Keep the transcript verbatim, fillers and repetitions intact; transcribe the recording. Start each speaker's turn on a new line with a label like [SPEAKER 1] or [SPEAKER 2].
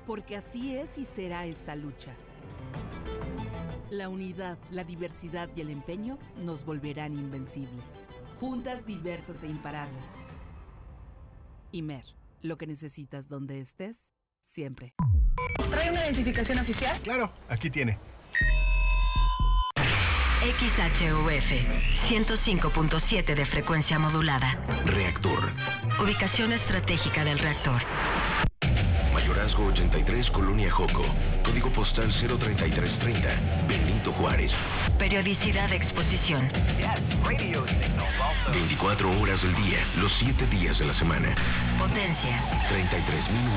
[SPEAKER 1] porque así es y será esta lucha. La unidad, la diversidad y el empeño nos volverán invencibles. Juntas, diversas e imparables. Imer, lo que necesitas donde estés, siempre.
[SPEAKER 2] ¿Trae una identificación oficial?
[SPEAKER 3] Claro, aquí tiene.
[SPEAKER 4] X H U F, ciento cinco punto siete de frecuencia modulada.
[SPEAKER 5] Reactor.
[SPEAKER 4] Ubicación estratégica del reactor.
[SPEAKER 5] Mayorazgo ochenta y tres, Colonia Joco. Código postal cero treinta y tres treinta, Benito Juárez.
[SPEAKER 4] Periodicidad de exposición.
[SPEAKER 5] veinticuatro horas del día, los siete días de la semana.
[SPEAKER 4] Potencia.
[SPEAKER 5] treinta y tres mil